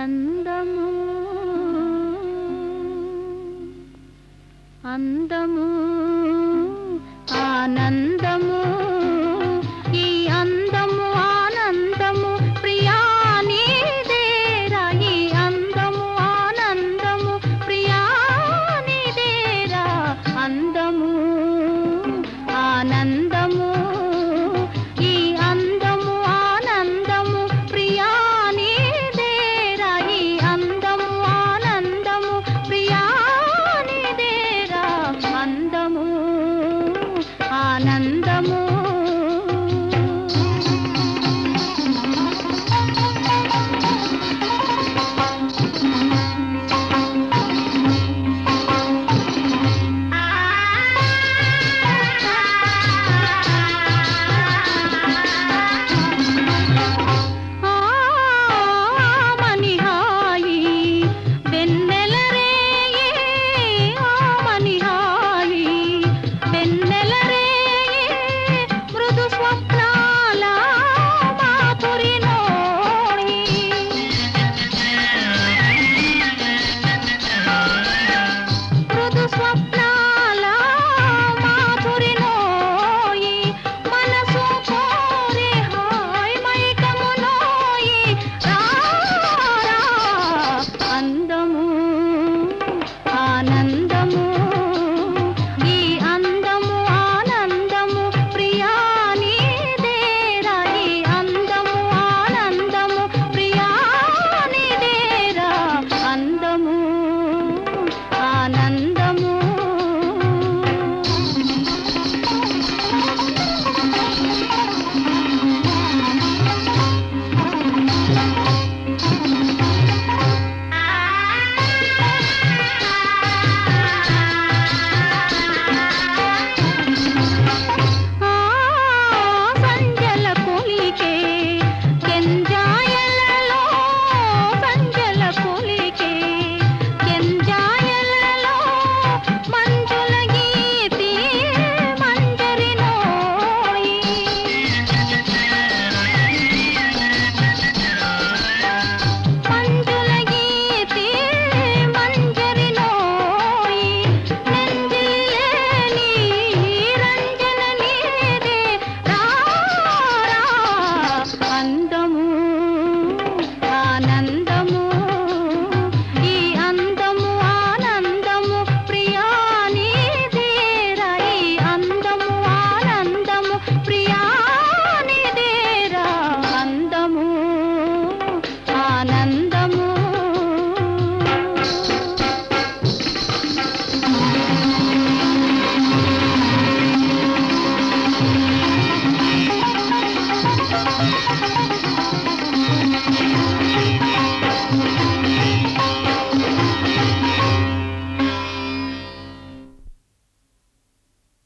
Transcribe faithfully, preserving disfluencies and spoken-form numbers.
ఆనందము అందము ఆనందము ఈ అందము ఆనందము ప్రియా నీదేరా ఈ అందము ఆనందము ప్రియా నీదేరా అందము ఆనందము ఈ అందము ఆనందము ప్రియా నీదేరా ఈ అందము ఆనందము ప్రియా నీదేరా అందము ఆనందము ఆనందము ఈ అందము ఆనందము ప్రియా నీదేరా ఈ అందము ఆనందము ప్రియా నీదేరా అందము ఆనందము అందము